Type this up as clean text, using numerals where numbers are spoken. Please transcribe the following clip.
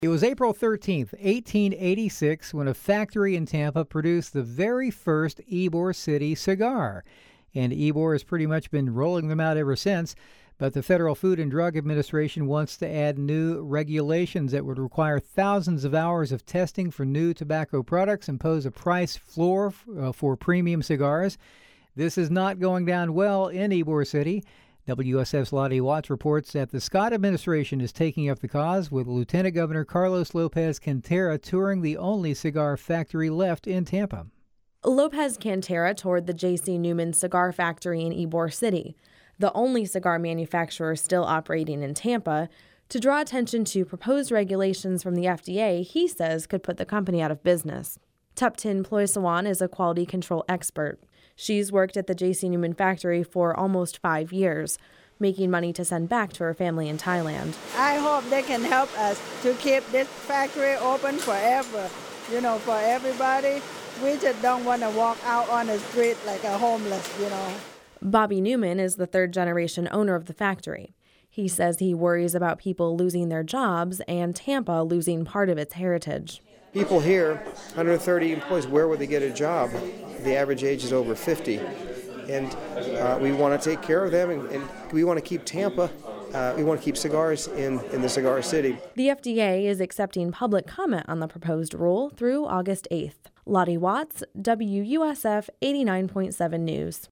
It was April 13th, 1886, when a factory in Tampa produced the very first Ybor City cigar. And Ybor has pretty much been rolling them out ever since. But the Federal Food and Drug Administration wants to add new regulations that would require thousands of hours of testing for new tobacco products, impose a price floor for premium cigars. This is not going down well in Ybor City. WSF's Lottie Watts reports that the Scott administration is taking up the cause, with Lieutenant Governor Carlos Lopez Cantera touring the only cigar factory left in Tampa. Lopez Cantera toured the J.C. Newman cigar factory in Ybor City, the only cigar manufacturer still operating in Tampa, to draw attention to proposed regulations from the FDA he says could put the company out of business. Tuptin Ploisawan is a quality control expert. She's worked at the J.C. Newman factory for almost 5 years, making money to send back to her family in Thailand. I hope they can help us to keep this factory open forever, for everybody. We just don't want to walk out on the street like a homeless, Bobby Newman is the third-generation owner of the factory. He says he worries about people losing their jobs and Tampa losing part of its heritage. People here, 130 employees, where would they get a job? The average age is over 50. And we want to take care of them, and we want to keep Tampa, we want to keep cigars in the cigar city. The FDA is accepting public comment on the proposed rule through August 8th. Lottie Watts, WUSF 89.7 News.